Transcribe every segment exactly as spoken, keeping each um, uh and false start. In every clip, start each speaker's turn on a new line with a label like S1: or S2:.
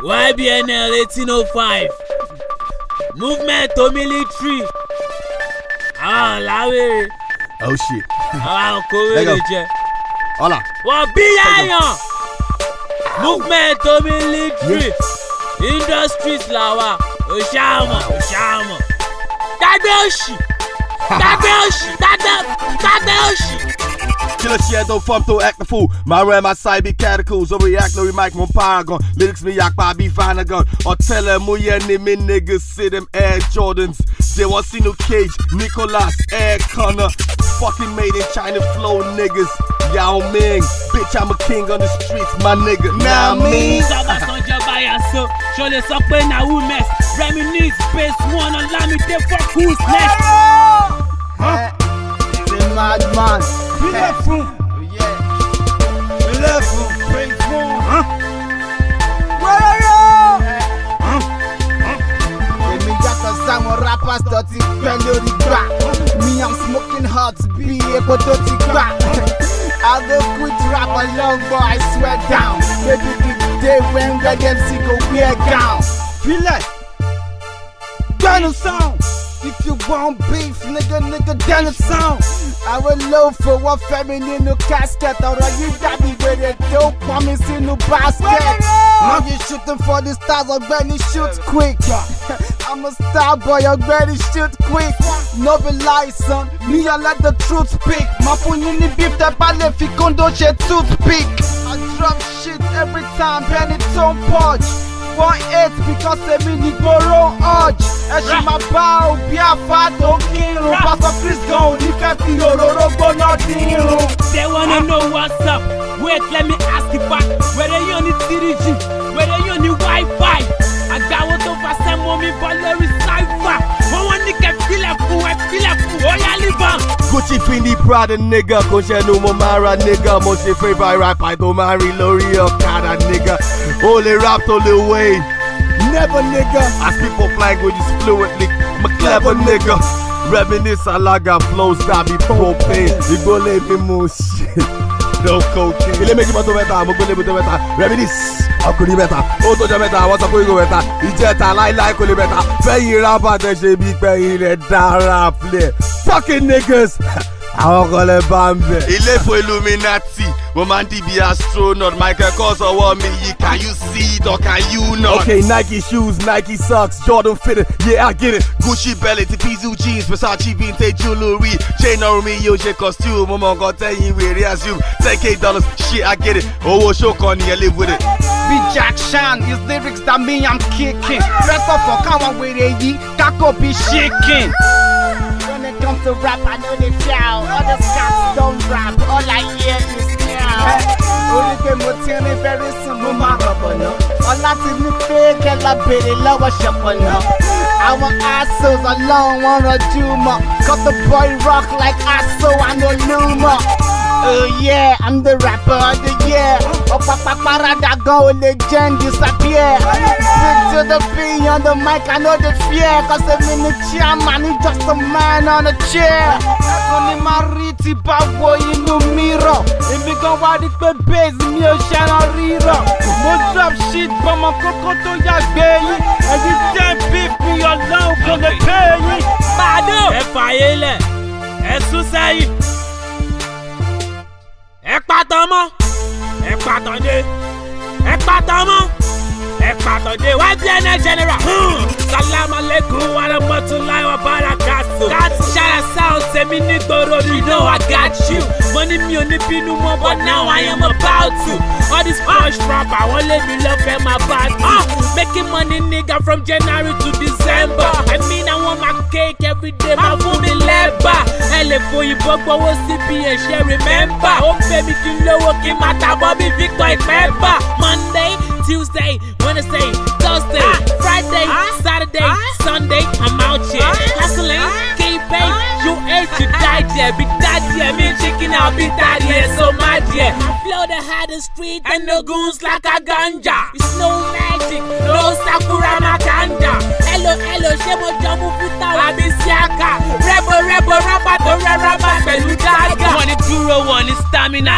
S1: Y B N L eighteen oh five. Movement to military. Ah, láwèrè.
S2: Oh shit.
S1: Ah, kòwé jẹ.
S2: Hola.
S1: Wọ́n bí yáyàn. Movement to military. Industries làwà. Òṣàmọ̀, òṣàmọ̀. Dàgbé òṣì. Dàgbé òṣì. Dàgbé dàgbé òṣì.
S2: Killer shit, don't fuck, don't act the fool. My ram, my side be catacomb. Overreact, no remark, my paragon. Lyrics me yak, I be Vanagon. Or tell them, who ya name me niggas, see them Air Jordans. They want see no Cage, Nicholas, Air Connor. Fucking made in China flow niggas. Yao Ming, bitch, I'm a king on the streets, my nigga. Now me.
S1: Sabasanjo Bayaso, show the sucker na who mess. Reminisce, base one, allow me to fuck who's next.
S3: Huh? He's a madman.
S4: We left room.
S3: Yeah.
S4: We left room. Bring one. Huh?
S3: Where are you?
S4: Huh? Huh?
S3: Èmi yàtọ̀ sáwọn rappers tó ti pẹ́ lórí gbà. Me I'm smoking hot bí epo tó ti gbà. I go quit rap alone but I swear down. Maybe the day when Red M C go wear gown.
S4: Feel it. Daniel sound.
S3: If you want beef, nigga, nigga, then it's sound. I will low for what feminine no casket. Or you daddy with it, dope promise in no basket. Now you shooting for the stars, already shoot quick. I'm a star boy, already shoot quick. No be lie, son, me I let the truth speak. My phone in the beef, that ballet, fi condo shit toothpick. I drop shit every time, penny don't punch. One eight because they mean the borrow urge. And she my bow, be a fat don't kill. Pastor Chris gone, you can't see your robo nothing.
S1: They wanna know what's up. Wait, let me ask you back. Whether you on the three G, whether you on the Wi-Fi. I got what over some mommy, but there is cipher. One one nigga feel a fool, I feel a fool. Oh, yeah, live on.
S2: Gucci Fendi Prada nigga, Koshe no Momara nigga, most favorite rap I don't marry Lori Okada nigga. Only rap all the way, never nigga. I speak both languages fluently, I'm a clever nigga. Reminisce Alaga flows that be propane. You go let me move shit. No cocaine. Ilé méjì mọ́tò mẹ́ta, mo gbélé mọ́tò mẹ́ta. Reminisce ọkùnrin mẹ́ta. Ó tó jẹ mẹ́ta, wọ́n sọ pé ìgò mẹ́ta. Ìjẹta láíláí kò lè mẹ́ta. Fẹ́yìn rábà tẹ̀ ṣe bí pẹ́yìn rẹ̀ dára play. Fucking niggas. Àwọn kan lè bá ń bẹ̀. Ilé fún Illuminati. Mo máa ń di bí astronaut. Michael Kors ọwọ́ mi yìí. Can you see it or can you not? Okay, Nike shoes, Nike socks, Jordan fitted. Yeah, I get it. Gucci belly, Tipizu jeans, Versace vintage jewelry. Chain on me, yo, ṣe costume. Mo mọ̀ nǹkan tẹ́yìn wèrè assume. ten K dollars, shit, I get it. Owó show kan ni ẹ live with it.
S3: Be Jack Shan, his lyrics that me I'm kicking. Rest of all káwọn wèrè yìí, kákò be shaking. When it comes to rap, I know they shout. Other cats don't rap, all I hear is meow. Orí pé mo ti rin very soon, mo máa rọ̀bọ̀ náà. Ọlá ti ní pé kẹ́lá béèrè lọ́wọ́ ṣọ̀pọ̀ náà. Àwọn assholes alone wọn rọjú mọ́. Cut the boy rock like asso, I no lumor. Oh yeah, I'm the rapper of the year. Ọ̀pàpà parada gan o lè jẹ́ ń disappear. Stick to the beat on the mic, I know the fear. Cause èmi ni chairman, he's just a man on a chair. Ẹ̀kún ni máa rí tí bá wo inú mirror. Èmi gan wá rí pé bass mi ò ṣẹran rírọ̀. Mo drop shit bọ́mọ kókó tó yàgbé yín. Ẹ̀yin jẹ́ beef mi ọlọ́run kò lè pé yín.
S1: Bàdó. Ẹ fàyè lẹ̀, ẹ sún sẹ́yìn. Ẹ pàtàn mọ́, ẹ pàtàn dé, ẹ pàtàn mọ́, ẹ pàtàn dé. Y B N L general. Salam aleikum wa rahmatulahi wa barakatuh. Káàtì ṣára sound sẹ́mi nígboro, you know I got you. Mo ní mi ò ní bínú mọ́, but now I am about to. All this push rap, àwọn lè mi lọ fẹ́ máa bá a. Making money nigga from January to December. I mean I want my cake every day, máa fún mi lẹ́bà. Ẹ lè fòyìnbó gbowó sí bí ẹ ṣe remember. Ó fẹ́ mi kí n lówó kí n máa tàbọ̀ bí Victor Ìpẹ́bà. Monday, Tuesday, Wednesday, Thursday, Friday, Saturday, Sunday, I'm out here hustling, keeping. You ate, you died, yeah. Be daddy, yeah. Me chicken, I'll be daddy, yeah. So my dear, I flow the hardest street and the goons like a ganja. It's no magic, no sakura makanda. Hello, hello, shemo jamu futa wabi siaka. Rebo, rebo, raba, to raba, pẹ̀lú daga. One is duro, one is stamina.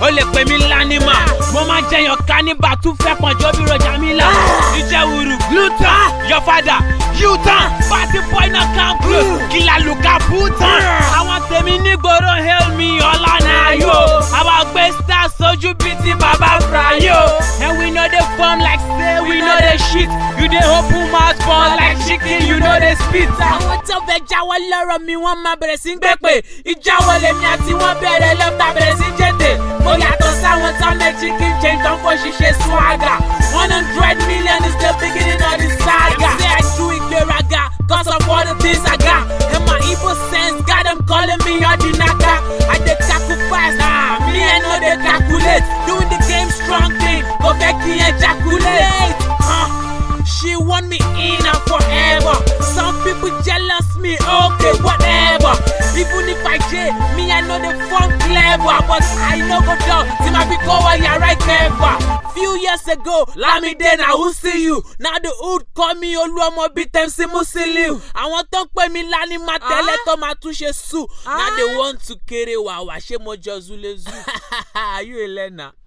S1: ó lè pè mí lánìmá. Mo máa jẹyàn káníbà tún fẹ́ pọ̀njọ́ bí rọjà mi là. Ìjẹ̀wùrù gluten, your father, U-turn, party boy náà come close, kìlà lùkà bùtàn. Àwọn tèmi nígboro hail me ọ̀la náà yó. Àwa gbé star sójú bíi ti bàbá Frayo. And we know they form like say we know they shit. You dey open mouth born like chicken, you know they spit. Àwọn tó fẹ́ jáwọ́ lọ́rọ̀ mi wọ́n máa bẹ̀rẹ̀ sí gbé pé ìjáwọ́ lèmi àti wọ́n bẹ̀rẹ̀ lọ́ta bẹ̀rẹ̀ sí jẹ́tẹ̀. Mo yàtọ̀ sáwọn tó make chicken change tán kó ṣiṣẹ́ swagger. One hundred million is the beginning of the saga. Say I do ìgbéraga cause of all the things I got. And my evil sense got them calling me Odinaka. I dey sacrifice, ah, me I know they calculate. Doing the game strong thing, go back to ejaculate. Huh? She want me in and forever. Some people jealous me, okay, whatever. Even if I j, me I know the fun clever, but I know go down. See my big over here right clever. Few years ago, Lami then I will see you. Now the hood call me Oluomo beat them si Musiliu. I want to pay me lani ma tele to ma touche su. Now they want to carry wa wa she mo jozule zu. You Elena.